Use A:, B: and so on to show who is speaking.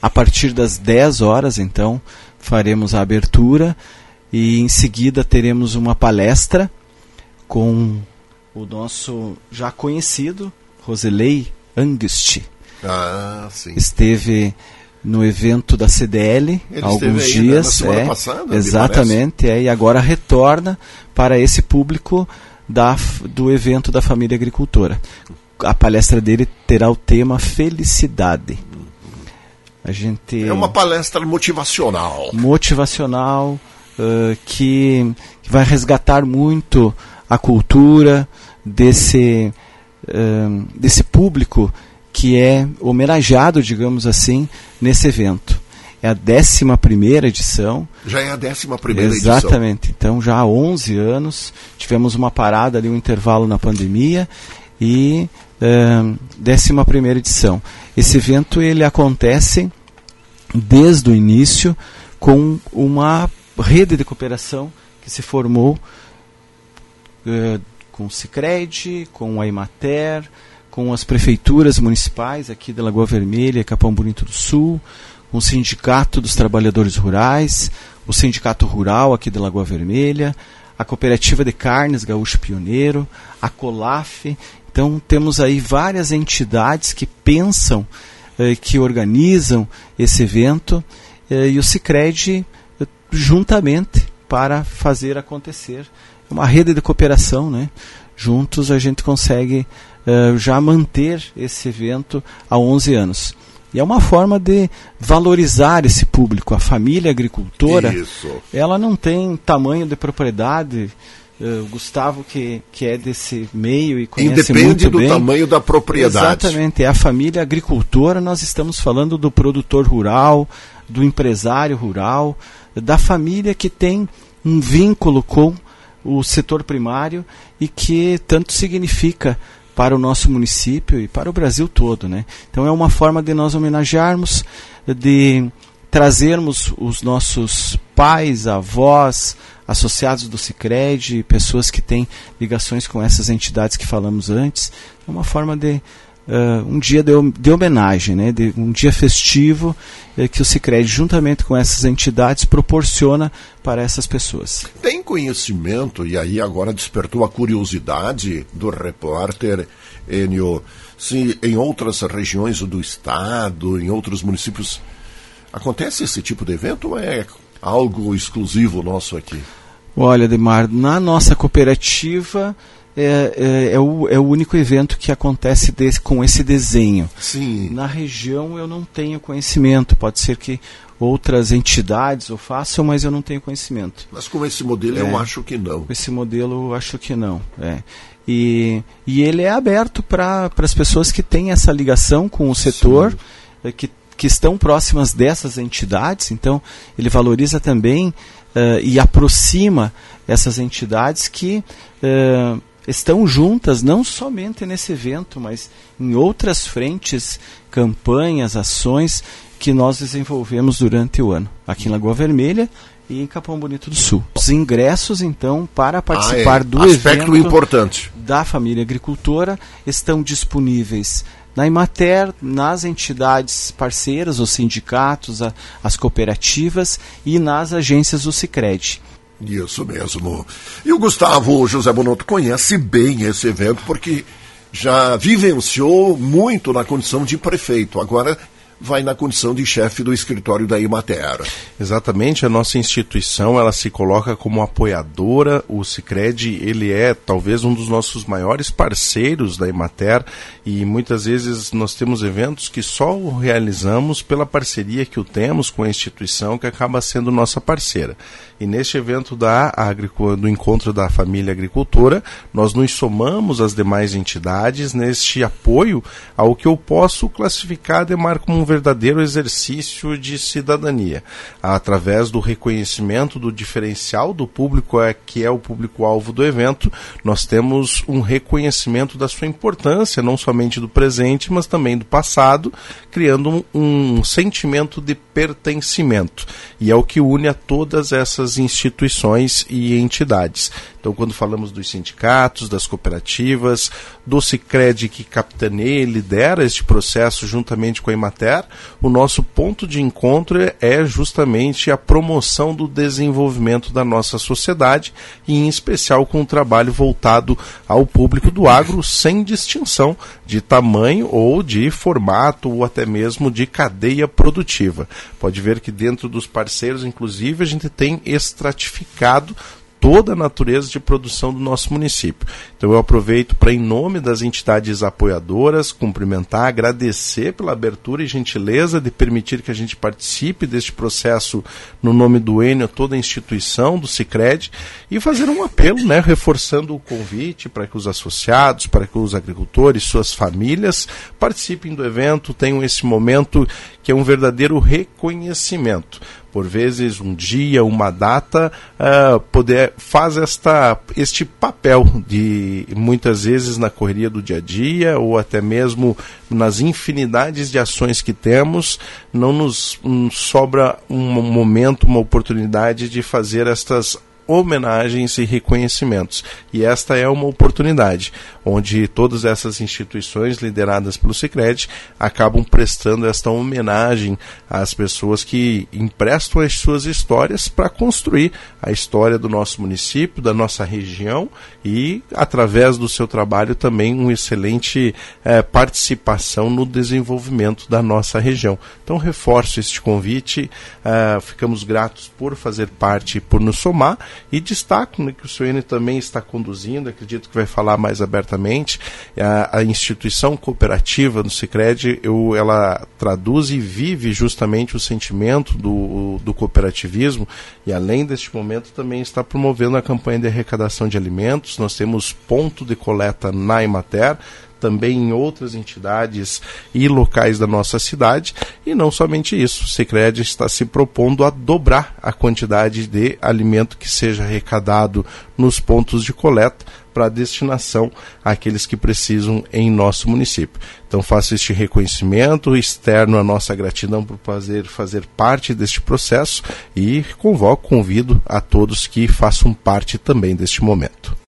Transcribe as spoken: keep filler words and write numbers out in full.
A: a partir das dez horas, então, faremos a abertura e em seguida teremos uma palestra com o nosso já conhecido Roselei Angst.
B: Ah, sim.
A: Esteve no evento da C D L há alguns
B: aí,
A: dias.
B: Né, na semana
A: é,
B: passada,
A: exatamente, é, e agora retorna para esse público da, do evento da família agricultora. A palestra dele terá o tema Felicidade. A gente
B: é uma palestra motivacional.
A: Motivacional, uh, que, que vai resgatar muito a cultura desse, uh, desse público que é homenageado, digamos assim, nesse evento. É a décima primeira edição.
B: Já é a décima primeira edição.
A: Exatamente. Então, já há onze anos, tivemos uma parada ali, um intervalo na pandemia, e uh, décima primeira edição. Esse evento ele acontece desde o início com uma rede de cooperação que se formou uh, com o Sicredi, com a Emater, com as prefeituras municipais aqui de Lagoa Vermelha e Capão Bonito do Sul, com o Sindicato dos Trabalhadores Rurais, o Sindicato Rural aqui de Lagoa Vermelha, a Cooperativa de Carnes Gaúcho Pioneiro, a COLAF. Então temos aí várias entidades que pensam, eh, que organizam esse evento, eh, e o Sicredi eh, juntamente para fazer acontecer. É uma rede de cooperação, né? Juntos a gente consegue eh, já manter esse evento há onze anos. E é uma forma de valorizar esse público. A família agricultora,
B: Isso. ela
A: não tem tamanho de propriedade. Uh, o Gustavo, que, que é desse meio e conhece
B: Independe
A: muito
B: do
A: bem.
B: tamanho da propriedade.
A: Exatamente. É a família agricultora, nós estamos falando do produtor rural, do empresário rural, da família que tem um vínculo com o setor primário e que tanto significa para o nosso município e para o Brasil todo, né? Então é uma forma de nós homenagearmos, de trazermos os nossos pais, avós, associados do Sicredi, pessoas que têm ligações com essas entidades que falamos antes. É uma forma de uh, um dia de, de homenagem, né? De um dia festivo uh, que o Sicredi, juntamente com essas entidades, proporciona para essas pessoas.
B: Tem conhecimento, e aí agora despertou a curiosidade do repórter Enio, se em outras regiões do estado, em outros municípios, acontece esse tipo de evento ou é algo exclusivo nosso aqui?
A: Olha, Ademar, na nossa cooperativa é, é, é, o, é o único evento que acontece desse, com esse desenho.
B: Sim.
A: Na região eu não tenho conhecimento, pode ser que outras entidades o façam, mas eu não tenho conhecimento.
B: Mas com esse modelo é, eu acho que não.
A: Com esse modelo eu acho que não. É. E, e ele é aberto para as pessoas que têm essa ligação com o setor, é, que que estão próximas dessas entidades. Então ele valoriza também uh, e aproxima essas entidades que uh, estão juntas, não somente nesse evento, mas em outras frentes, campanhas, ações que nós desenvolvemos durante o ano, aqui em Lagoa Vermelha e em Capão Bonito do Sul. Os ingressos, então, para participar ah, é. do
B: Aspecto
A: evento
B: importante
A: da família agricultora estão disponíveis na Emater, nas entidades parceiras, os sindicatos, a, as cooperativas e nas agências do Sicredi.
B: Isso mesmo. E o Gustavo José Bonotto conhece bem esse evento porque já vivenciou muito na condição de prefeito. Agora vai na condição de chefe do escritório da Emater.
C: Exatamente, a nossa instituição ela se coloca como apoiadora. O Sicredi ele é talvez um dos nossos maiores parceiros da Emater e muitas vezes nós temos eventos que só o realizamos pela parceria que o temos com a instituição que acaba sendo nossa parceira. E neste evento da agric... do encontro da família agricultora, nós nos somamos às demais entidades neste apoio ao que eu posso classificar, Ademar, como um verdadeiro exercício de cidadania, através do reconhecimento do diferencial do público, é, que é o público-alvo do evento. Nós temos um reconhecimento da sua importância, não somente do presente, mas também do passado, criando um, um sentimento de pertencimento. E é o que une a todas essas instituições e entidades. Então, quando falamos dos sindicatos, das cooperativas, do Sicredi que capitaneia e lidera este processo juntamente com a Emater, Emater, o nosso ponto de encontro é justamente a promoção do desenvolvimento da nossa sociedade e em especial com um trabalho voltado ao público do agro sem distinção de tamanho ou de formato ou até mesmo de cadeia produtiva. Pode ver que dentro dos parceiros, inclusive, a gente tem estratificado toda a natureza de produção do nosso município. Então eu aproveito para, em nome das entidades apoiadoras, cumprimentar, agradecer pela abertura e gentileza de permitir que a gente participe deste processo no nome do Enio, toda a instituição do Sicredi, e fazer um apelo, né, reforçando o convite para que os associados, para que os agricultores, suas famílias participem do evento, tenham esse momento que é um verdadeiro reconhecimento. Por vezes, um dia, uma data, uh, poder, faz esta, este papel de, muitas vezes, na correria do dia a dia, ou até mesmo nas infinidades de ações que temos, não nos um, sobra um momento, uma oportunidade de fazer estas homenagens e reconhecimentos. E esta é uma oportunidade, onde todas essas instituições lideradas pelo Sicredi acabam prestando esta homenagem às pessoas que emprestam as suas histórias para construir a história do nosso município, da nossa região e, através do seu trabalho, também uma excelente eh, participação no desenvolvimento da nossa região. Então, reforço este convite, eh, ficamos gratos por fazer parte e por nos somar. E destaco, né, que o senhor Enio também está conduzindo, acredito que vai falar mais abertamente, a, a instituição cooperativa do Sicredi, eu, ela traduz e vive justamente o sentimento do, do cooperativismo, e além deste momento também está promovendo a campanha de arrecadação de alimentos. Nós temos ponto de coleta na Emater, também em outras entidades e locais da nossa cidade, e não somente isso, o Sicredi está se propondo a dobrar a quantidade de alimento que seja arrecadado nos pontos de coleta para destinação àqueles que precisam em nosso município. Então faço este reconhecimento, externo a nossa gratidão por fazer, fazer parte deste processo e convoco, convido a todos que façam parte também deste momento.